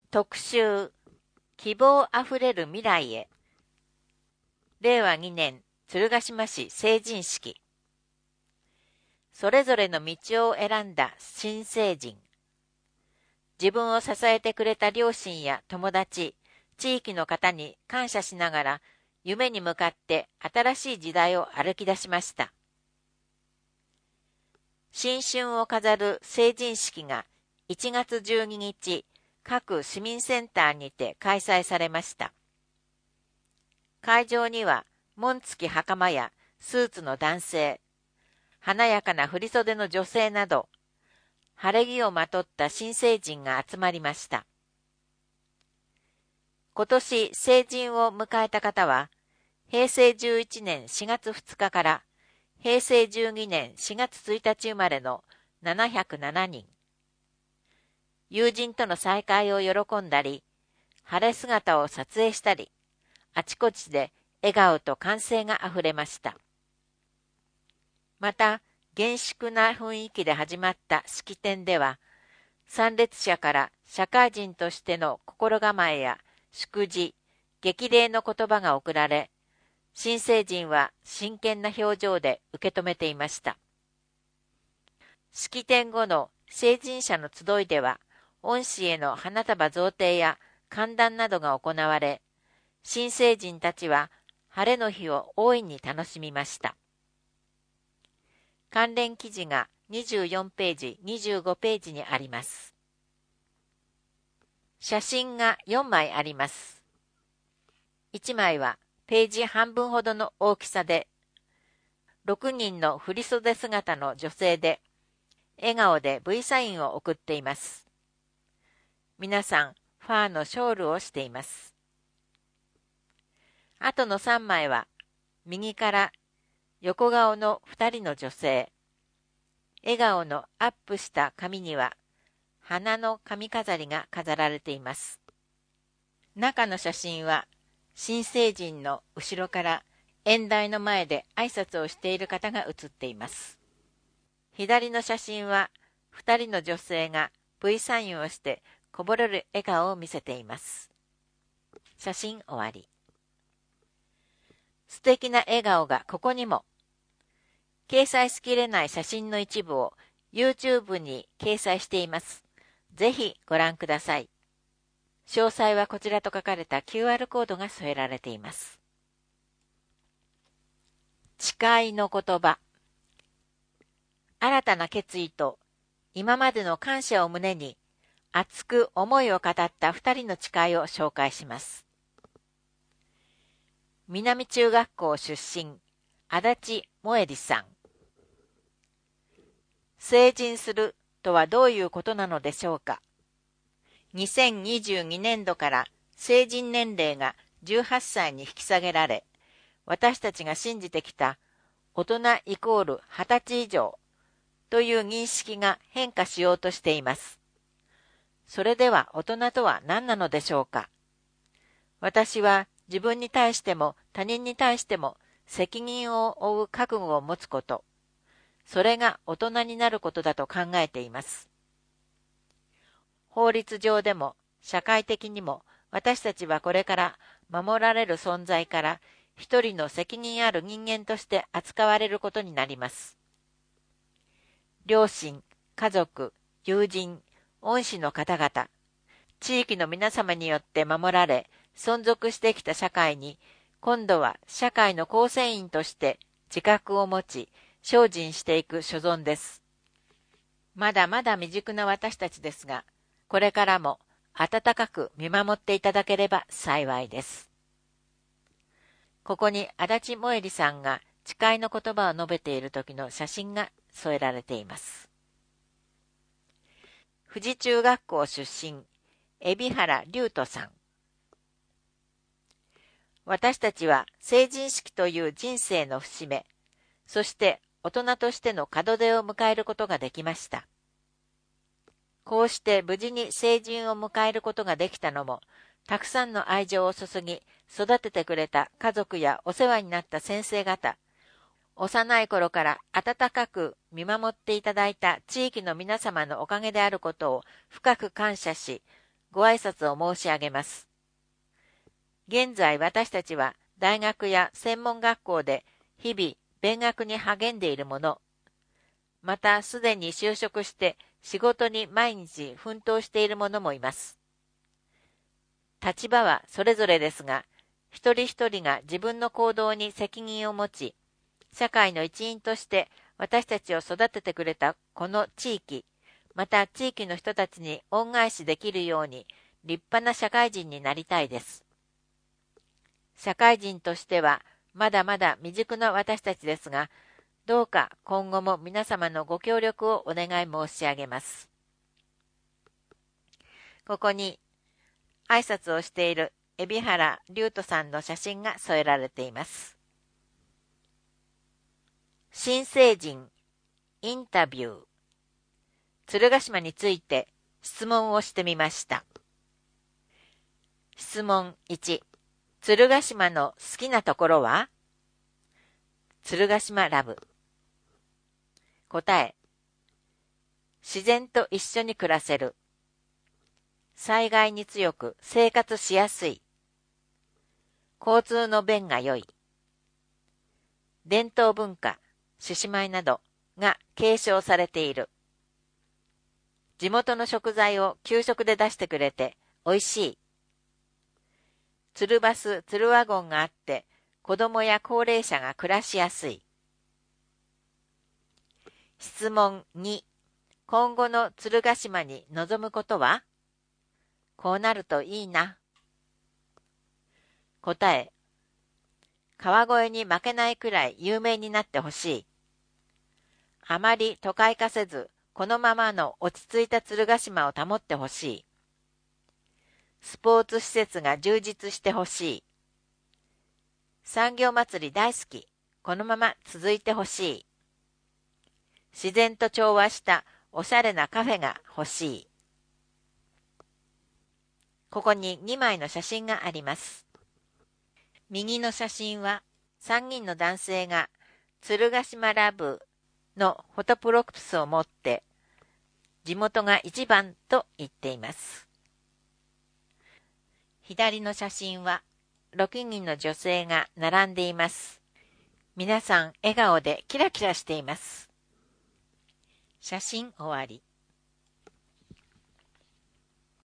特集、希望あふれる未来へ。令和2年、鶴ヶ島市成人式。それぞれの道を選んだ新成人。自分を支えてくれた両親や友達、地域の方に感謝しながら、夢に向かって新しい時代を歩き出しました。新春を飾る成人式が1月12日、各市民センターにて開催されました。会場には紋付き袴やスーツの男性、華やかな振袖の女性など、晴れ着をまとった新成人が集まりました。今年成人を迎えた方は、平成11年4月2日から平成12年4月1日生まれの707人。友人との再会を喜んだり、晴れ姿を撮影したり、あちこちで笑顔と歓声があふれました。また、厳粛な雰囲気で始まった式典では、参列者から社会人としての心構えや祝辞、激励の言葉が贈られ、新成人は真剣な表情で受け止めていました。式典後の成人者の集いでは、恩師への花束贈呈や歓談などが行われ、新成人たちは晴れの日を大いに楽しみました。関連記事が24ページ、25ページにあります。写真が4枚あります。1枚はページ半分ほどの大きさで、6人の振袖姿の女性で、笑顔で V サインを送っています。皆さん、ファーのショールをしています。あとの3枚は、右から横顔の2人の女性。笑顔のアップした髪には、花の髪飾りが飾られています。中の写真は、新成人の後ろから演台の前で挨拶をしている方が写っています。左の写真は、2人の女性が V サインをしてこぼれる笑顔を見せています。写真終わり。素敵な笑顔がここにも。掲載しきれない写真の一部を YouTube に掲載しています。ぜひご覧ください。詳細はこちらと書かれた QR コードが添えられています。誓いの言葉。新たな決意と今までの感謝を胸に熱く思いを語った2人の誓いを紹介します。南中学校出身、足立萌里さん。成人するとはどういうことなのでしょうか。2022年度から成人年齢が18歳に引き下げられ、私たちが信じてきた大人イコール20歳以上という認識が変化しようとしています。それでは大人とは何なのでしょうか。私は自分に対しても他人に対しても責任を負う覚悟を持つこと、それが大人になることだと考えています。法律上でも社会的にも私たちはこれから守られる存在から一人の責任ある人間として扱われることになります。両親、家族、友人、恩師の方々、地域の皆様によって守られ、存続してきた社会に、今度は社会の構成員として自覚を持ち、精進していく所存です。まだまだ未熟な私たちですが、これからも温かく見守っていただければ幸いです。ここに足立萌里さんが誓いの言葉を述べている時の写真が添えられています。富士中学校出身、海老原龍斗さん。私たちは成人式という人生の節目、そして大人としての門出を迎えることができました。こうして無事に成人を迎えることができたのも、たくさんの愛情を注ぎ、育ててくれた家族やお世話になった先生方、幼い頃から温かく見守っていただいた地域の皆様のおかげであることを深く感謝し、 ご挨拶を申し上げます。現在私たちは大学や専門学校で日々勉学に励んでいる者、またすでに就職して仕事に毎日奮闘している者もいます。立場はそれぞれですが、一人一人が自分の行動に責任を持ち、社会の一員として私たちを育ててくれたこの地域、また地域の人たちに恩返しできるように立派な社会人になりたいです。社会人としてはまだまだ未熟な私たちですが、どうか今後も皆様のご協力をお願い申し上げます。ここに挨拶をしている海老原龍斗さんの写真が添えられています。新成人インタビュー。鶴ヶ島について質問をしてみました。質問1。鶴ヶ島の好きなところは？鶴ヶ島ラブ。答え。自然と一緒に暮らせる。災害に強く生活しやすい。交通の便が良い。伝統文化、獅子舞などが継承されている。地元の食材を給食で出してくれておいしい。ツルバス、ツルワゴンがあって子供や高齢者が暮らしやすい。質問2。今後の鶴ヶ島に望むことは？こうなるといいな。答え。川越に負けないくらい有名になってほしい。あまり都会化せず、このままの落ち着いた鶴ヶ島を保ってほしい。スポーツ施設が充実してほしい。産業祭り大好き。このまま続いてほしい。自然と調和したおしゃれなカフェが欲しい。ここに2枚の写真があります。右の写真は3人の男性が鶴ヶ島ラブのフォトプロプスを持って地元が一番と言っています。左の写真は6人の女性が並んでいます。皆さん笑顔でキラキラしています。写真終わり。